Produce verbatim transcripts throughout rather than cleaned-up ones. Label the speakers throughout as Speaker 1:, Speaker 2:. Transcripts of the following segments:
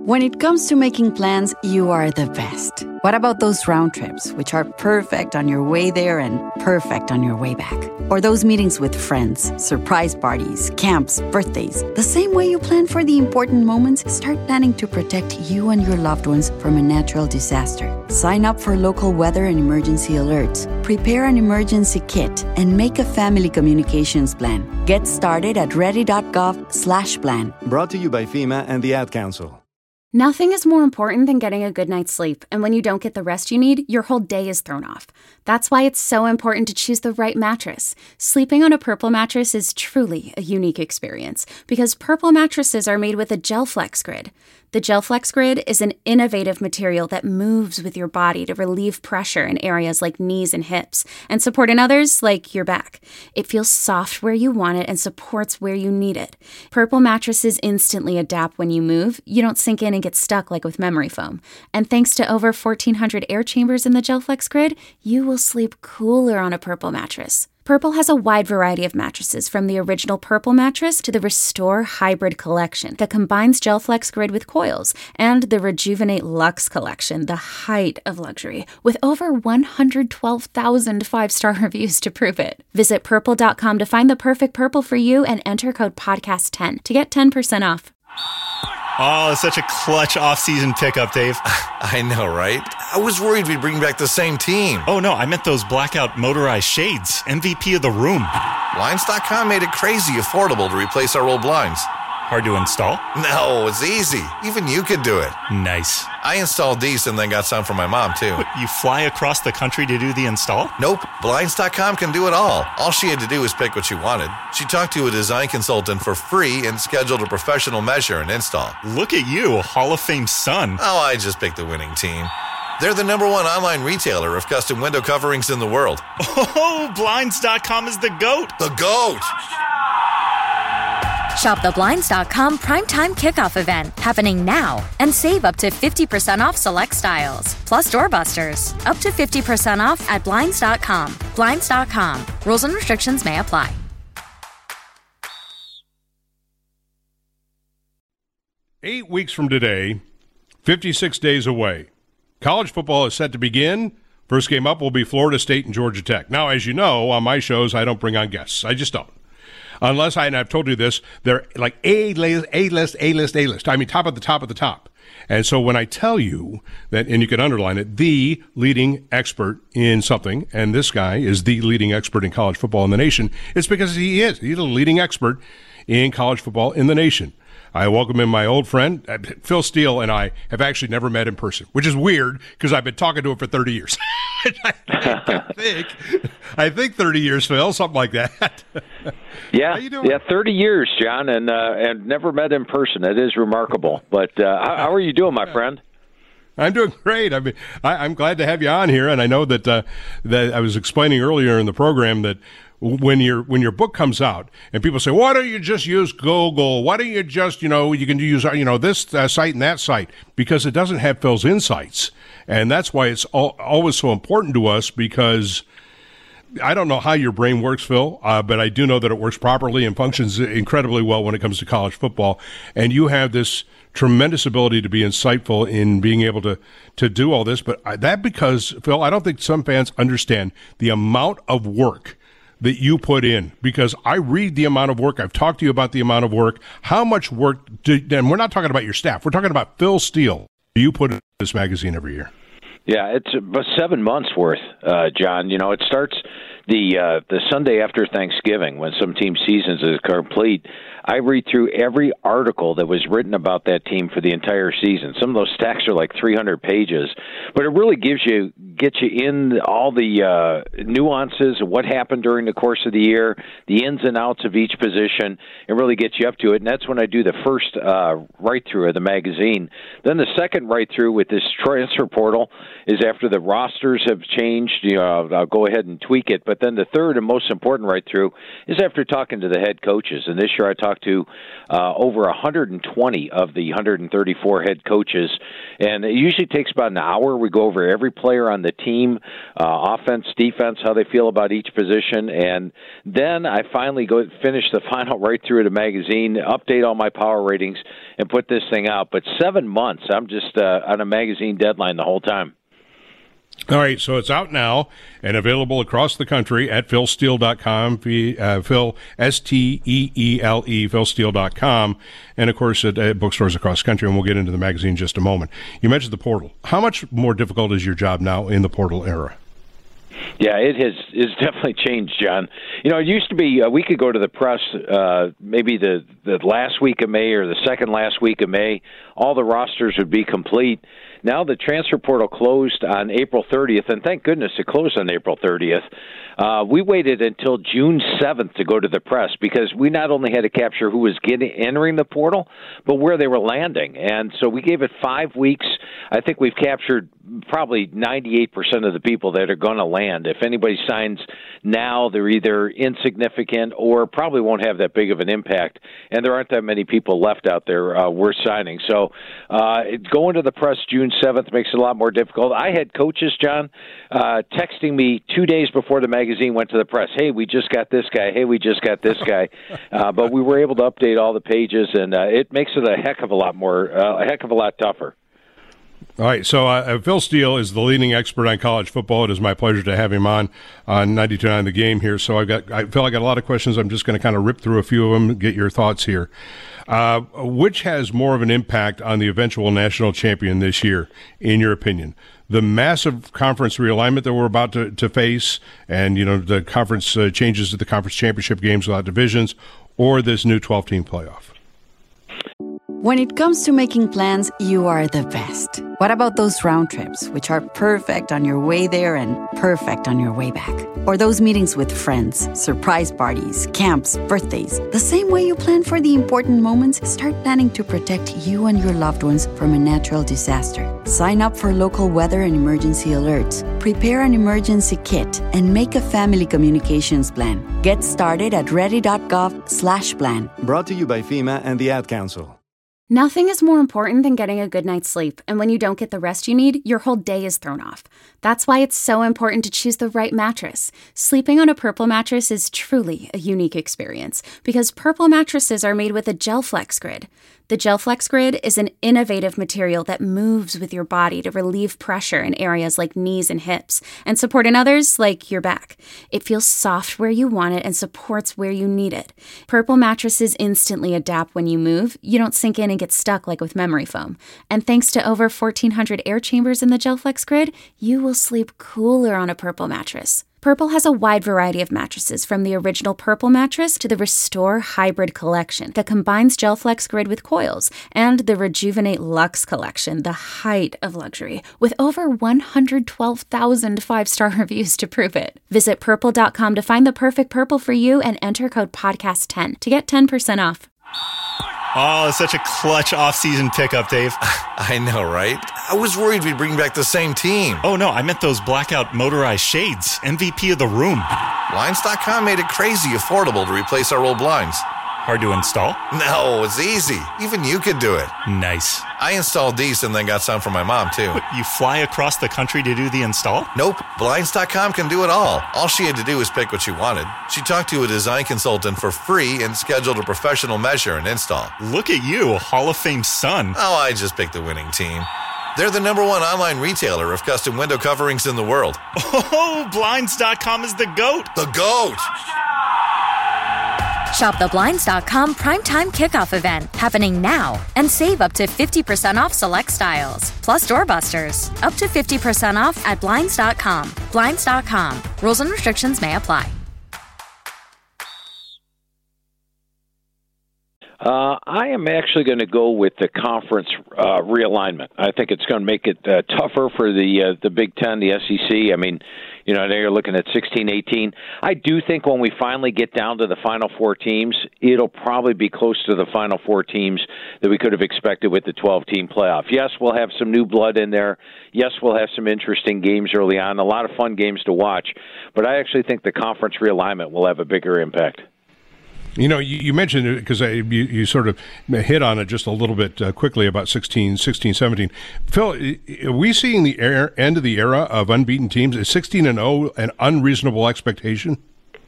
Speaker 1: When it comes to making plans, you are the best. What about those round trips, which are perfect on your way there and perfect on your way back? Or those meetings with friends, surprise parties, camps, birthdays. The same way you plan for the important moments, start planning to protect you and your loved ones from a natural disaster. Sign up for local weather and emergency alerts. Prepare an emergency kit and make a family communications plan. Get started at ready.gov slash plan.
Speaker 2: Brought to you by FEMA and the Ad Council.
Speaker 3: Nothing is more important than getting a good night's sleep, and when you don't get the rest you need, your whole day is thrown off. That's why it's so important to choose the right mattress. Sleeping on a Purple mattress is truly a unique experience, because Purple mattresses are made with a GelFlex Grid. The GelFlex Grid is an innovative material that moves with your body to relieve pressure in areas like knees and hips, and support in others like your back. It feels soft where you want it and supports where you need it. Purple mattresses instantly adapt when you move. You don't sink in and get stuck like with memory foam. And thanks to over fourteen hundred air chambers in the GelFlex Grid, you will sleep cooler on a Purple mattress. Purple has a wide variety of mattresses, from the original Purple mattress to the Restore Hybrid collection that combines GelFlex Grid with coils, and the Rejuvenate Luxe collection, the height of luxury, with over one hundred twelve thousand five-star reviews to prove it. Visit purple dot com to find the perfect Purple for you and enter code podcast ten to get ten percent off.
Speaker 4: Oh, such a clutch off-season pickup, Dave.
Speaker 5: I know, right? I was worried we'd bring back the same team.
Speaker 4: Oh, no, I meant those blackout motorized shades. M V P of the room.
Speaker 5: Blinds dot com made it crazy affordable to replace our old blinds.
Speaker 4: Hard to install?
Speaker 5: No, it's easy. Even you could do it.
Speaker 4: Nice.
Speaker 5: I installed these and then got some for my mom, too.
Speaker 4: What, you fly across the country to do the install?
Speaker 5: Nope. Blinds dot com can do it all. All she had to do was pick what she wanted. She talked to a design consultant for free and scheduled a professional measure and install.
Speaker 4: Look at you, a Hall of Fame son.
Speaker 5: Oh, I just picked the winning team. They're the number one online retailer of custom window coverings in the world.
Speaker 4: Oh, Blinds dot com is the GOAT.
Speaker 5: The GOAT!
Speaker 6: Shop the Blinds dot com Primetime Kickoff event happening now and save up to fifty percent off select styles. Plus doorbusters. Up to fifty percent off at Blinds dot com. Blinds dot com. Rules and restrictions may apply.
Speaker 7: Eight weeks from today, fifty-six days away, college football is set to begin. First game up will be Florida State and Georgia Tech. Now, as you know, on my shows, I don't bring on guests. I just don't. Unless I, and I've told you this, they're like A-list, A-list, A-list, A-list. I mean, top of the top of the top. And so when I tell you that, and you can underline it, the leading expert in something, and this guy is the leading expert in college football in the nation, it's because he is. He's the leading expert in college football in the nation. I welcome in my old friend, Phil Steele, and I have actually never met in person, which is weird because I've been talking to him for thirty years. I, I think, I think thirty years, Phil, something like that.
Speaker 8: Yeah,
Speaker 7: how you doing?
Speaker 8: yeah, thirty years, John, and uh, and never met in person. It is remarkable. But uh, how, how are you doing, my friend?
Speaker 7: I'm doing great. I mean, I, I'm glad to have you on here, and I know that uh, that I was explaining earlier in the program that when your when your book comes out and people say, why don't you just use Google? Why don't you just, you know, you can use, you know, this uh, site and that site? Because it doesn't have Phil's insights. And that's why it's all, always so important to us, because I don't know how your brain works, Phil, uh, but I do know that it works properly and functions incredibly well when it comes to college football. And you have this tremendous ability to be insightful in being able to, to do all this. But I, that because, Phil, I don't think some fans understand the amount of work that you put in, because I read the amount of work. I've talked to you about the amount of work. How much work, do, and we're not talking about your staff. We're talking about Phil Steele. You put in this magazine every year.
Speaker 8: Yeah, it's about seven months worth, uh, John. You know, it starts the uh, the Sunday after Thanksgiving when some team seasons is complete. I read through every article that was written about that team for the entire season. Some of those stacks are like three hundred pages, but it really gives you, gets you in all the uh, nuances of what happened during the course of the year, the ins and outs of each position, and really gets you up to it. And that's when I do the first uh, write-through of the magazine. Then the second write-through with this transfer portal is after the rosters have changed. You know, I'll, I'll go ahead and tweak it, but But then the third and most important right through is after talking to the head coaches. And this year I talked to uh, over one hundred twenty of the one hundred thirty-four head coaches. And it usually takes about an hour. We go over every player on the team, uh, offense, defense, how they feel about each position. And then I finally go finish the final right through the magazine, update all my power ratings, and put this thing out. But seven months, I'm just uh, on a magazine deadline the whole time.
Speaker 7: All right, so it's out now and available across the country at phil steele dot com, uh, Phil, S T E E L E, phil steele dot com, and, of course, at, at bookstores across the country, and we'll get into the magazine in just a moment. You mentioned the portal. How much more difficult is your job now in the portal era?
Speaker 8: Yeah, it has it's definitely changed, John. You know, it used to be uh, we could go to the press uh, maybe the, the last week of May or the second last week of May. All the rosters would be complete. Now the transfer portal closed on April thirtieth, and thank goodness it closed on April thirtieth. Uh, we waited until June seventh to go to the press because we not only had to capture who was getting entering the portal, but where they were landing. And so we gave it five weeks. I think we've captured probably ninety-eight percent of the people that are going to land. If anybody signs now, they're either insignificant or probably won't have that big of an impact. And there aren't that many people left out there uh, worth signing. So uh, going to the press June seventh makes it a lot more difficult. I had coaches, John, uh, texting me two days before the magazine went to the press. Hey, we just got this guy. Hey, we just got this guy. Uh, but we were able to update all the pages, and uh, it makes it a heck of a lot more, uh, a heck of a lot tougher.
Speaker 7: All right, so uh, Phil Steele is the leading expert on college football. It is my pleasure to have him on on ninety-two point nine The Game here. So I've got, I feel like I got a lot of questions. I'm just going to kind of rip through a few of them and get your thoughts here. Uh, which has more of an impact on the eventual national champion this year, in your opinion? The massive conference realignment that we're about to, to face, and you know the conference uh, changes to the conference championship games without divisions, or this new twelve-team playoff?
Speaker 1: When it comes to making plans, you are the best. What about those round trips, which are perfect on your way there and perfect on your way back? Or those meetings with friends, surprise parties, camps, birthdays. The same way you plan for the important moments, start planning to protect you and your loved ones from a natural disaster. Sign up for local weather and emergency alerts. Prepare an emergency kit and make a family communications plan. Get started at ready.gov slash plan.
Speaker 2: Brought to you by FEMA and the Ad Council.
Speaker 3: Nothing is more important than getting a good night's sleep, and when you don't get the rest you need, your whole day is thrown off. That's why it's so important to choose the right mattress. Sleeping on a Purple mattress is truly a unique experience because Purple mattresses are made with a GelFlex Grid. The GelFlex Grid is an innovative material that moves with your body to relieve pressure in areas like knees and hips and support in others like your back. It feels soft where you want it and supports where you need it. Purple mattresses instantly adapt when you move. You don't sink in and get stuck like with memory foam. And thanks to over fourteen hundred air chambers in the GelFlex Grid, you will sleep cooler on a Purple mattress. Purple has a wide variety of mattresses, from the original Purple mattress to the Restore Hybrid collection that combines GelFlex Grid with coils, and the Rejuvenate Luxe collection, the height of luxury, with over one hundred twelve thousand five-star reviews to prove it. Visit purple dot com to find the perfect Purple for you and enter code podcast ten to get ten percent off.
Speaker 4: Oh, such a clutch off-season pickup, Dave.
Speaker 5: I know, right? I was worried we'd bring back the same team.
Speaker 4: Oh, no, I meant those blackout motorized shades. M V P of the room.
Speaker 5: Blinds dot com made it crazy affordable to replace our old blinds.
Speaker 4: Hard to install?
Speaker 5: No, it's easy. Even you could do it.
Speaker 4: Nice.
Speaker 5: I installed these and then got some for my mom, too.
Speaker 4: What, you fly across the country to do the install?
Speaker 5: Nope. Blinds dot com can do it all. All she had to do was pick what she wanted. She talked to a design consultant for free and scheduled a professional measure and install.
Speaker 4: Look at you, a Hall of Fame son.
Speaker 5: Oh, I just picked the winning team. They're the number one online retailer of custom window coverings in the world.
Speaker 4: Oh, Blinds dot com is the GOAT.
Speaker 5: The GOAT!
Speaker 6: Shop the Blinds dot com Primetime Kickoff event happening now and save up to fifty percent off select styles. Plus doorbusters, up to fifty percent off at Blinds dot com. Blinds dot com. Rules and restrictions may apply.
Speaker 8: Uh, I am actually going to go with the conference uh, realignment. I think it's going to make it uh, tougher for the uh, the Big Ten, the S E C. I mean, you know, now you're looking at sixteen, eighteen. I do think when we finally get down to the Final Four teams, it'll probably be close to the Final Four teams that we could have expected with the twelve-team playoff. Yes, we'll have some new blood in there. Yes, we'll have some interesting games early on, a lot of fun games to watch. But I actually think the conference realignment will have a bigger impact.
Speaker 7: You know, you, you mentioned it because you, you sort of hit on it just a little bit uh, quickly about sixteen, sixteen, seventeen. Phil, are we seeing the er- end of the era of unbeaten teams? Is sixteen and oh an unreasonable expectation?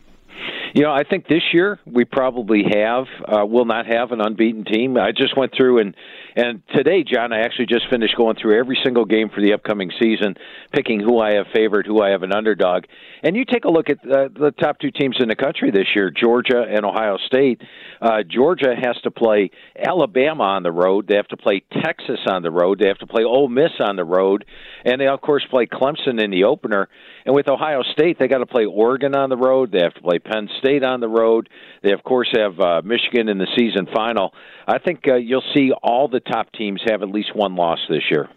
Speaker 8: You know, I think this year we probably have, uh, will not have an unbeaten team. I just went through and, and today, John, I actually just finished going through every single game for the upcoming season, picking who I have favored, who I have an underdog. And you take a look at uh, the top two teams in the country this year, Georgia and Ohio State. Uh, Georgia has to play Alabama on the road. They have to play Texas on the road. They have to play Ole Miss on the road. And they, of course, play Clemson in the opener. And with Ohio State, they got to play Oregon on the road. They have to play Penn State on the road. They, of course, have uh, Michigan in the season final. I think uh, you'll see all the top teams have at least one loss this year.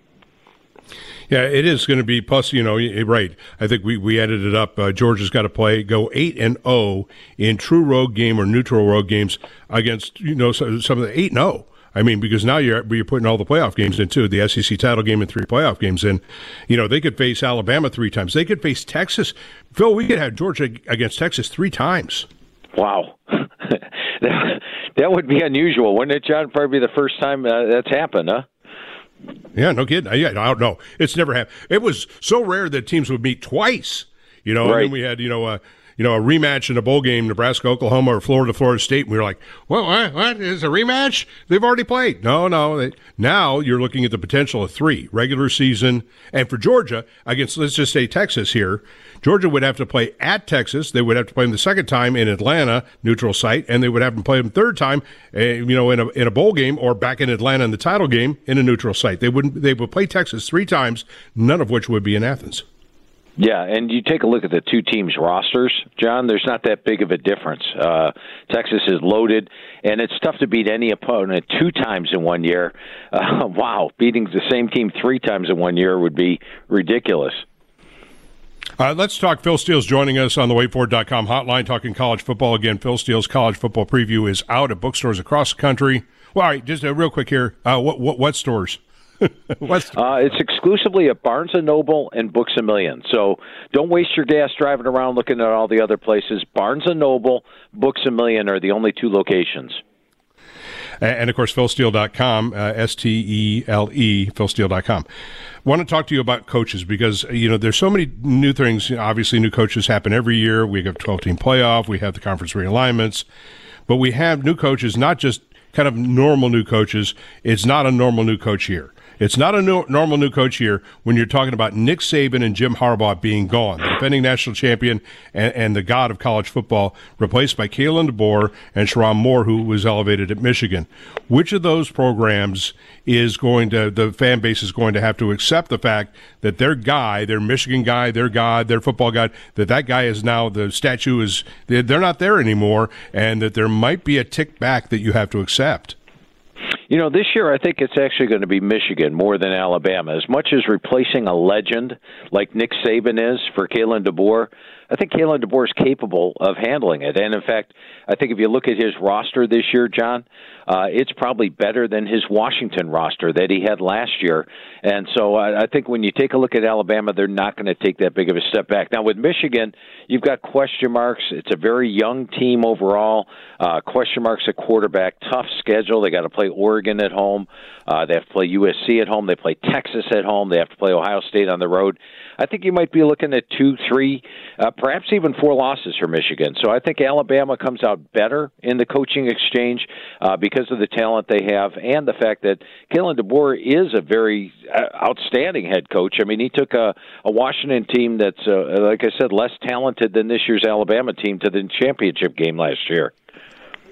Speaker 7: Yeah, it is going to be. Plus, you know, right. I think we, we added it up. Uh, Georgia's got to play, go eight and oh in true road game or neutral road games against, you know, some of the eight and oh. I mean, because now you're you're putting all the playoff games in, too. The S E C title game and three playoff games in. You know, they could face Alabama three times. They could face Texas. Phil, we could have Georgia against Texas three times.
Speaker 8: Wow. that, that would be unusual, wouldn't it, John? Probably be the first time uh, that's happened, huh?
Speaker 7: Yeah, no kidding. Yeah, I don't know. It's never happened. It was so rare that teams would meet twice. You know,
Speaker 8: right.
Speaker 7: And then we had, you know, uh, you know, a rematch in a bowl game, Nebraska, Oklahoma, or Florida, Florida State. And we were like, well, what? What is a rematch? They've already played. No, no. They, now you're looking at the potential of three regular season. And for Georgia, against, let's just say Texas here, Georgia would have to play at Texas. They would have to play them the second time in Atlanta, neutral site, and they would have to play them third time, uh, you know, in a in a bowl game or back in Atlanta in the title game in a neutral site. They wouldn't. They would play Texas three times, none of which would be in Athens.
Speaker 8: Yeah, and you take a look at the two teams' rosters, John, there's not that big of a difference. Uh, Texas is loaded, and it's tough to beat any opponent two times in one year. Uh, wow, beating the same team three times in one year would be ridiculous.
Speaker 7: Uh, let's talk. Phil Steele's joining us on the wait for it dot com hotline, talking college football. Again, Phil Steele's college football preview is out at bookstores across the country. Well, all right, just uh, real quick here. Uh, what, what, what stores? What's
Speaker 8: uh, it's exclusively at Barnes and Noble and Books A Million. So don't waste your gas driving around looking at all the other places. Barnes and Noble, Books A Million are the only two locations.
Speaker 7: And, of course, Phil Steele dot com, uh, S T E L E, Phil Steele dot com. I want to talk to you about coaches because, you know, there's so many new things. Obviously, new coaches happen every year. We have twelve-team playoff. We have the conference realignments. But we have new coaches, not just kind of normal new coaches. It's not a normal new coach year. It's not a new, normal new coach year when you're talking about Nick Saban and Jim Harbaugh being gone, the defending national champion and, and the god of college football, replaced by Kalen DeBoer and Sherrone Moore, who was elevated at Michigan. Which of those programs is going to, the fan base is going to have to accept the fact that their guy, their Michigan guy, their god, their football god, that that guy is now, the statue is, they're not there anymore, and that there might be a tick back that you have to accept?
Speaker 8: You know, this year I think it's actually going to be Michigan more than Alabama. As much as replacing a legend like Nick Saban is for Kalen DeBoer, I think Kalen DeBoer is capable of handling it. And, in fact, I think if you look at his roster this year, John, uh, it's probably better than his Washington roster that he had last year. And so I, I think when you take a look at Alabama, they're not going to take that big of a step back. Now, with Michigan, you've got question marks. It's a very young team overall. Uh, question marks at quarterback. Tough schedule. They got to play Oregon at home. Uh, they have to play U S C at home. They play Texas at home. They have to play Ohio State on the road. I think you might be looking at two, three, uh, perhaps even four losses for Michigan. So I think Alabama comes out better in the coaching exchange uh, because of the talent they have and the fact that Kalen DeBoer is a very uh, outstanding head coach. I mean, he took a, a Washington team that's, uh, like I said, less talented than this year's Alabama team to the championship game last year.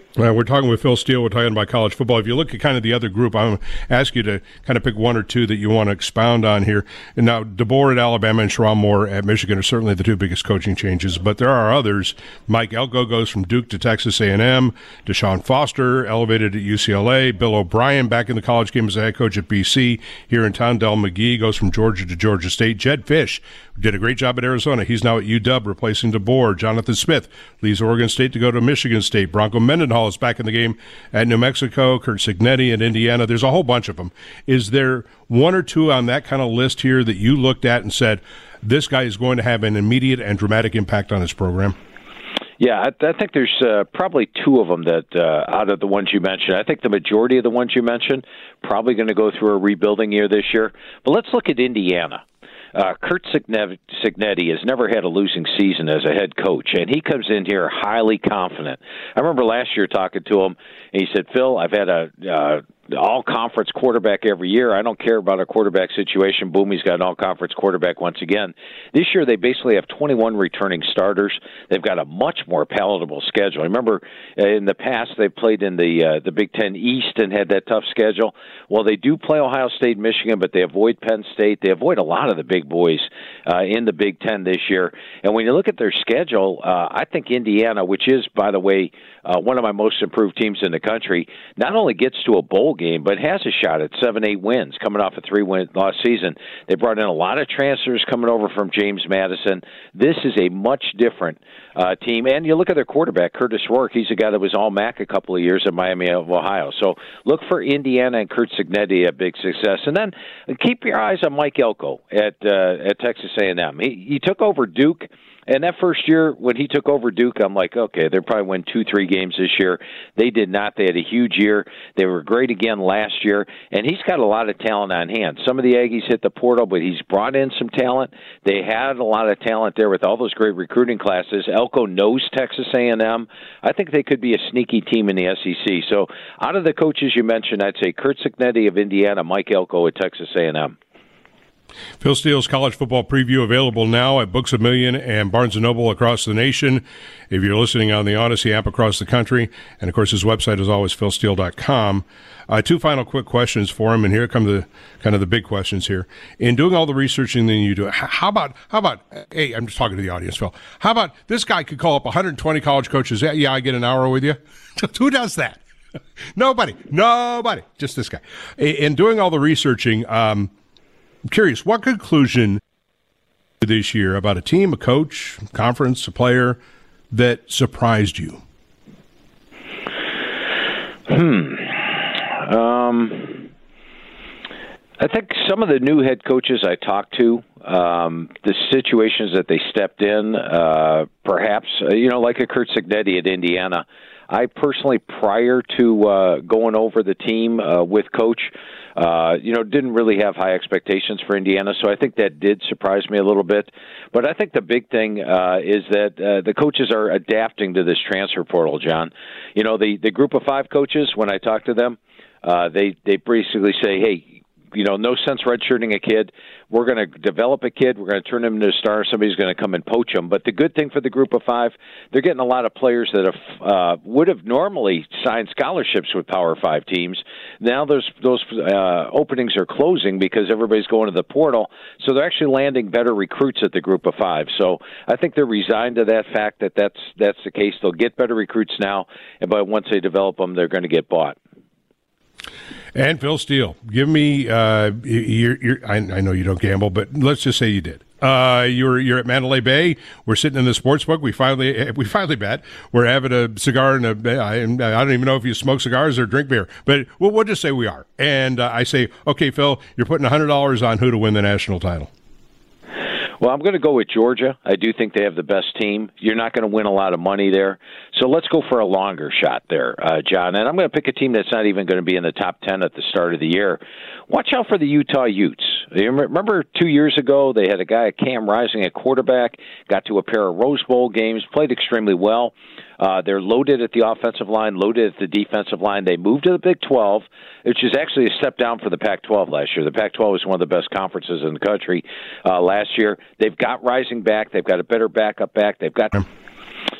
Speaker 7: Uh, we're talking with Phil Steele. We're talking about college football. If you look at kind of the other group, I'm going to ask you to kind of pick one or two that you want to expound on here. And now, DeBoer at Alabama and Sherrone Moore at Michigan are certainly the two biggest coaching changes, but there are others. Mike Elko goes from Duke to Texas A and M. Deshaun Foster elevated at U C L A. Bill O'Brien back in the college game as a head coach at B C. Here in town, Del McGee goes from Georgia to Georgia State. Jed Fish did a great job at Arizona. He's now at U W replacing DeBoer. Jonathan Smith leaves Oregon State to go to Michigan State. Bronco Mendenhall is back in the game at New Mexico. Curt Cignetti at Indiana. There's a whole bunch of them. Is there one or two on that kind of list here that you looked at and said, this guy is going to have an immediate and dramatic impact on his program?
Speaker 8: Yeah, I, I think there's uh, probably two of them that, uh, out of the ones you mentioned, I think the majority of the ones you mentioned probably going to go through a rebuilding year this year. But let's look at Indiana. Uh, Curt Cignetti has never had a losing season as a head coach, and he comes in here highly confident. I remember last year talking to him, and he said, Phil, I've had a uh, all-conference quarterback every year. I don't care about a quarterback situation. Boom, he's got an all-conference quarterback once again. This year they basically have twenty-one returning starters. They've got a much more palatable schedule. I remember uh, in the past they played in the uh, the Big Ten East and had that tough schedule. Well, they do play Ohio State and Michigan, but they avoid Penn State. They avoid a lot of the big boys uh, in the Big Ten this year. And when you look at their schedule, uh, I think Indiana, which is, by the way, uh, one of my most improved teams in the country, not only gets to a bowl game, but has a shot at seven, eight wins coming off a three-win loss season. They brought in a lot of transfers coming over from James Madison. This is a much different uh, team. And you look at their quarterback, Curtis Rourke. He's a guy that was All-M A C a couple of years at Miami of Ohio. So look for Indiana and Curt Cignetti a big success. And then keep your eyes on Mike Elko at uh, at Texas A and M. He, he took over Duke. And that first year, when he took over Duke, I'm like, okay, they'll probably win two, three games this year. They did not. They had a huge year. They were great again last year. And he's got a lot of talent on hand. Some of the Aggies hit the portal, but he's brought in some talent. They had a lot of talent there with all those great recruiting classes. Elko knows Texas A and M. I think they could be a sneaky team in the S E C. So out of the coaches you mentioned, I'd say Curt Cignetti of Indiana, Mike Elko at Texas A and M.
Speaker 7: Phil Steele's college football preview available now at Books A Million and Barnes and Noble across the nation. If you're listening on the Odyssey app across the country, and of course his website is always phil steele dot com. Uh, two final quick questions for him, and here come the kind of the big questions here. In doing all the researching that you do, how about how about? Hey, I'm just talking to the audience, Phil. How about this guy could call up one hundred twenty college coaches? Yeah, yeah, I get an hour with you. Who does that? Nobody. Nobody. Just this guy. In doing all the researching. Um, I'm curious, what conclusion this year about a team, a coach, conference, a player that surprised you?
Speaker 8: Hmm. Um, I think some of the new head coaches I talked to, um, the situations that they stepped in, uh, perhaps, uh, you know, like a Curt Cignetti at Indiana. I personally, prior to uh, going over the team uh, with Coach, uh, you know, didn't really have high expectations for Indiana, so I think that did surprise me a little bit. But I think the big thing uh, is that uh, the coaches are adapting to this transfer portal, John. You know, the, the group of five coaches, when I talk to them, uh, they, they basically say, hey, you know, no sense redshirting a kid. We're going to develop a kid. We're going to turn him into a star. Somebody's going to come and poach him. But the good thing for the group of five, they're getting a lot of players that have, uh, would have normally signed scholarships with Power Five teams. Now those those uh, openings are closing because everybody's going to the portal. So they're actually landing better recruits at the group of five. So I think they're resigned to that fact that that's, that's the case. They'll get better recruits now, but once they develop them, they're going to get bought.
Speaker 7: And Phil Steele, give me. Uh, you're, you're, I, I know you don't gamble, but let's just say you did. Uh, you're you're at Mandalay Bay. We're sitting in the sports book. We finally we finally bet. We're having a cigar and a. I, I don't even know if you smoke cigars or drink beer, but we'll, we'll just say we are. And uh, I say, okay, Phil, you're putting a hundred dollars on who to win the national title.
Speaker 8: Well, I'm going to go with Georgia. I do think they have the best team. You're not going to win a lot of money there. So let's go for a longer shot there, uh, John. And I'm going to pick a team that's not even going to be in the top ten at the start of the year. Watch out for the Utah Utes. You remember two years ago they had a guy, Cam Rising, at quarterback, got to a pair of Rose Bowl games, played extremely well. Uh, they're loaded at the offensive line, loaded at the defensive line. They moved to the Big twelve, which is actually a step down for the Pac twelve last year. The Pac twelve was one of the best conferences in the country uh, last year. They've got Rising back. They've got a better backup back. They've got...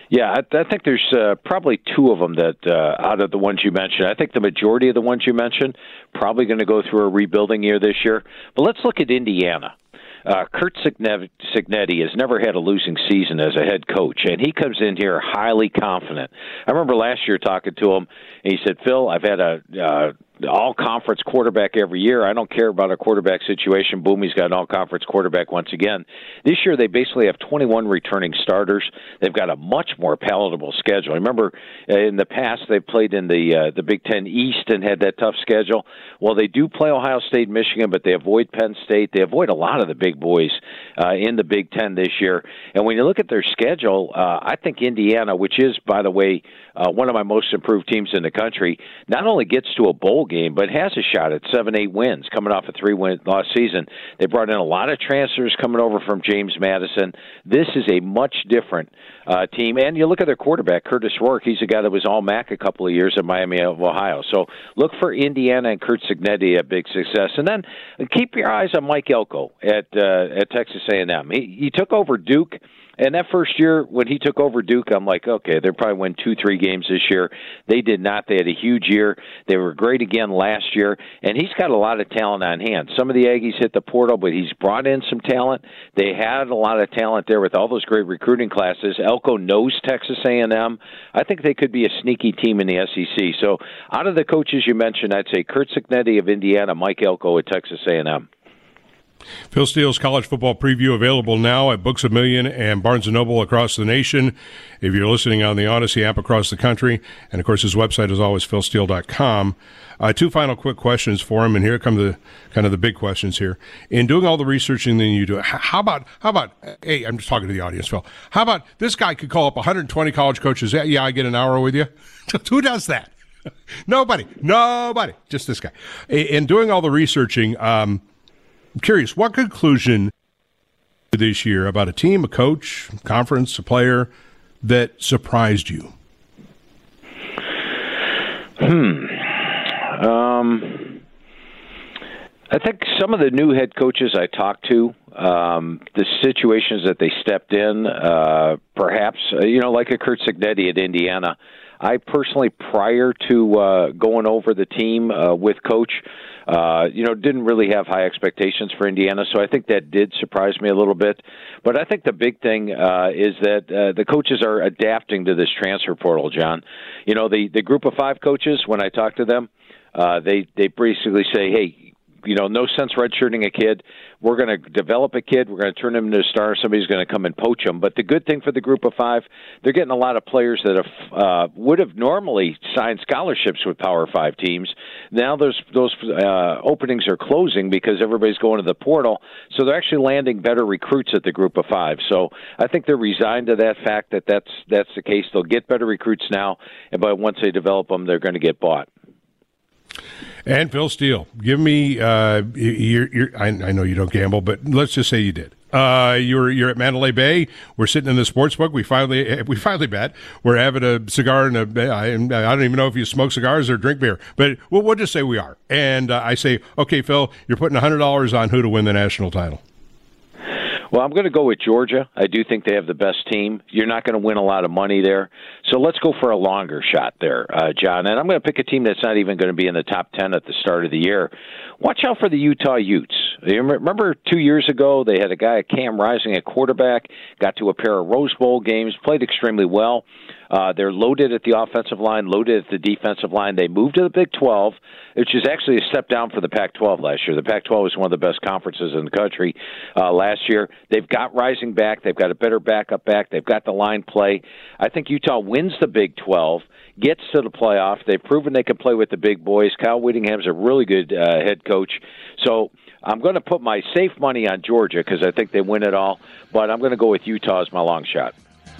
Speaker 8: Yeah, I, I think there's uh, probably two of them that, uh, out of the ones you mentioned, I think the majority of the ones you mentioned probably going to go through a rebuilding year this year. But let's look at Indiana. Uh, Curt Cignetti has never had a losing season as a head coach, and he comes in here highly confident. I remember last year talking to him, and he said, Phil, I've had a uh, all-conference quarterback every year. I don't care about a quarterback situation. Boom, he's got an all-conference quarterback once again. This year they basically have twenty-one returning starters. They've got a much more palatable schedule. I remember uh, in the past they played in the uh, the Big Ten East and had that tough schedule. Well, they do play Ohio State, Michigan, but they avoid Penn State. They avoid a lot of the big boys uh, in the Big Ten this year. And when you look at their schedule, uh, I think Indiana, which is, by the way, uh, one of my most improved teams in the country, not only gets to a bowl game, but has a shot at seven, eight wins coming off a three-win loss season. They brought in a lot of transfers coming over from James Madison. This is a much different uh, team. And you look at their quarterback, Curtis Rourke. He's a guy that was all-M A C a couple of years at Miami of Ohio. So look for Indiana and Curt Cignetti a big success. And then keep your eyes on Mike Elko at uh, at Texas A and M. He, he took over Duke. And that first year, when he took over Duke, I'm like, okay, they'll probably win two, three games this year. They did not. They had a huge year. They were great again last year. And he's got a lot of talent on hand. Some of the Aggies hit the portal, but he's brought in some talent. They had a lot of talent there with all those great recruiting classes. Elko knows Texas A and M. I think they could be a sneaky team in the S E C. So out of the coaches you mentioned, I'd say Curt Cignetti of Indiana, Mike Elko at Texas A and M.
Speaker 7: Phil Steele's college football preview available now at Books A Million and Barnes and Noble across the nation. If you're listening on the Odyssey app across the country, and of course his website is always phil steele dot com. Uh, two final quick questions for him, and here come the kind of the big questions here. In doing all the researching that you do, how about how about? Hey, I'm just talking to the audience, Phil. How about this guy could call up one hundred twenty college coaches? Yeah, yeah, I get an hour with you. Who does that? Nobody. Nobody. Just this guy. In doing all the researching. Um, I'm curious, what conclusion this year about a team, a coach, conference, a player that surprised you?
Speaker 8: Hmm. Um, I think some of the new head coaches I talked to, um, the situations that they stepped in, uh, perhaps, uh, you know, like a Curt Cignetti at Indiana. I personally, prior to uh, going over the team uh, with Coach, Uh, you know, didn't really have high expectations for Indiana, so I think that did surprise me a little bit. But I think the big thing uh, is that uh, the coaches are adapting to this transfer portal, John. You know, the, the group of five coaches, when I talk to them, uh, they, they basically say, hey, you know, no sense redshirting a kid. We're going to develop a kid. We're going to turn him into a star. Somebody's going to come and poach him. But the good thing for the group of five, they're getting a lot of players that have, uh, would have normally signed scholarships with Power Five teams. Now those those uh, openings are closing because everybody's going to the portal. So they're actually landing better recruits at the group of five. So I think they're resigned to that fact that that's, that's the case. They'll get better recruits now, and but once they develop them, they're going to get bought.
Speaker 7: And Phil Steele, give me. Uh, you're, you're, I, I know you don't gamble, but let's just say you did. Uh, you're you're at Mandalay Bay. We're sitting in the sports book. We finally we finally bet. We're having a cigar and a. I, I don't even know if you smoke cigars or drink beer, but we'll, we'll just say we are. And uh, I say, okay, Phil, you're putting a hundred dollars on who to win the national title.
Speaker 8: Well, I'm going to go with Georgia. I do think they have the best team. You're not going to win a lot of money there. So let's go for a longer shot there, uh, John. And I'm going to pick a team that's not even going to be in the top ten at the start of the year. Watch out for the Utah Utes. You remember two years ago they had a guy, Cam Rising, at quarterback, got to a pair of Rose Bowl games, played extremely well. Uh, they're loaded at the offensive line, loaded at the defensive line. They moved to the Big twelve, which is actually a step down for the Pac twelve last year. The Pac twelve was one of the best conferences in the country uh, last year. They've got Rising back. They've got a better backup back. They've got the line play. I think Utah wins the Big twelve, gets to the playoff. They've proven they can play with the big boys. Kyle Whittingham's a really good uh, head coach. So I'm going to put my safe money on Georgia because I think they win it all, but I'm going to go with Utah as my long shot.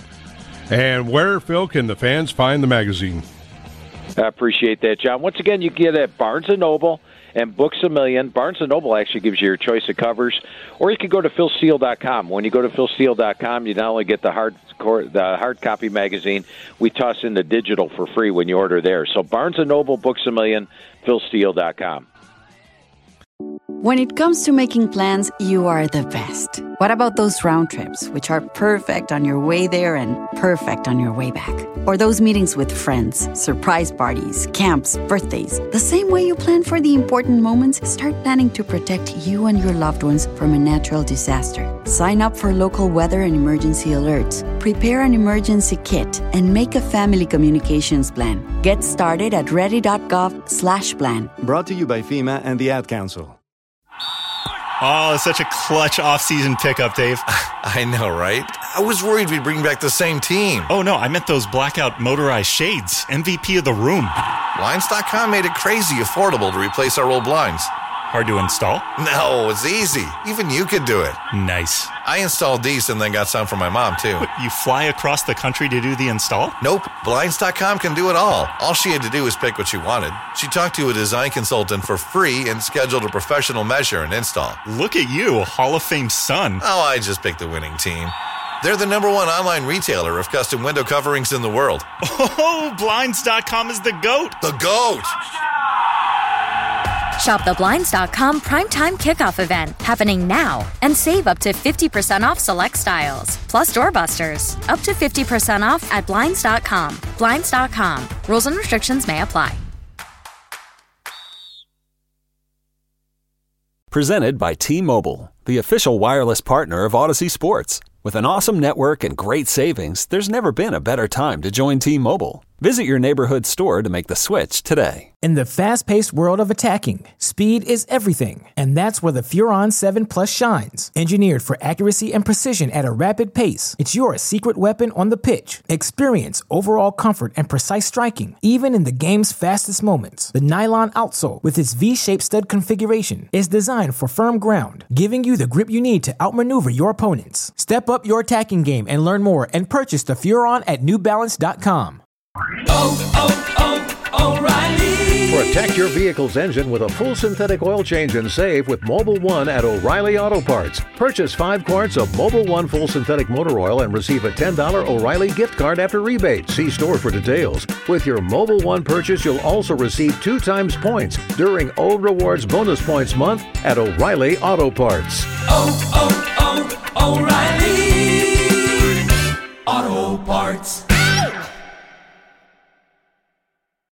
Speaker 7: And where, Phil, can the fans find the magazine?
Speaker 8: I appreciate that, John. Once again, you get it at Barnes and Noble and Books A Million. Barnes and Noble actually gives you your choice of covers, or you can go to phil steele dot com. When you go to phil steele dot com, you not only get the hard the hard copy magazine, we toss in the digital for free when you order there. So Barnes and Noble, Books A Million, phil steele dot com.
Speaker 1: When it comes to making plans, you are the best. What about those round trips, which are perfect on your way there and perfect on your way back? Or those meetings with friends, surprise parties, camps, birthdays. The same way you plan for the important moments, start planning to protect you and your loved ones from a natural disaster. Sign up for local weather and emergency alerts. Prepare an emergency kit and make a family communications plan. Get started at ready.gov slash plan.
Speaker 2: Brought to you by FEMA and the Ad Council.
Speaker 4: Oh, such a clutch off-season pickup, Dave.
Speaker 5: I know, right? I was worried we'd bring back the same team.
Speaker 4: Oh, no, I meant those blackout motorized shades. M V P of the room.
Speaker 5: Blinds dot com made it crazy affordable to replace our old blinds.
Speaker 4: Hard to install?
Speaker 5: No, it's easy. Even you could do it.
Speaker 4: Nice.
Speaker 5: I installed these and then got some for my mom, too.
Speaker 4: What, you fly across the country to do the install?
Speaker 5: Nope. Blinds dot com can do it all. All she had to do was pick what she wanted. She talked to a design consultant for free and scheduled a professional measure and install.
Speaker 4: Look at you, a Hall of Fame son.
Speaker 5: Oh, I just picked the winning team. They're the number one online retailer of custom window coverings in the world.
Speaker 4: Oh, Blinds dot com is the GOAT.
Speaker 5: The GOAT!
Speaker 6: Shop the Blinds dot com Primetime Kickoff event happening now and save up to fifty percent off select styles. Plus doorbusters, up to fifty percent off at Blinds dot com. Blinds dot com. Rules and restrictions may apply.
Speaker 9: Presented by T-Mobile, the official wireless partner of Odyssey Sports. With an awesome network and great savings, there's never been a better time to join T-Mobile. Visit your neighborhood store to make the switch today.
Speaker 10: In the fast-paced world of attacking, speed is everything, and that's where the Furon seven Plus shines. Engineered for accuracy and precision at a rapid pace, it's your secret weapon on the pitch. Experience overall comfort and precise striking, even in the game's fastest moments. The nylon outsole, with its V-shaped stud configuration, is designed for firm ground, giving you the grip you need to outmaneuver your opponents. Step up your attacking game and learn more and purchase the Furon at New Balance dot com.
Speaker 11: Oh, oh, oh, O'Reilly. Protect your vehicle's engine with a full synthetic oil change and save with Mobil one at O'Reilly Auto Parts. Purchase five quarts of Mobil one full synthetic motor oil and receive a ten dollars O'Reilly gift card after rebate. See store for details. With your Mobil one purchase, you'll also receive two times points during O Rewards Bonus Points Month at O'Reilly Auto Parts.
Speaker 12: Oh, oh, oh, O'Reilly.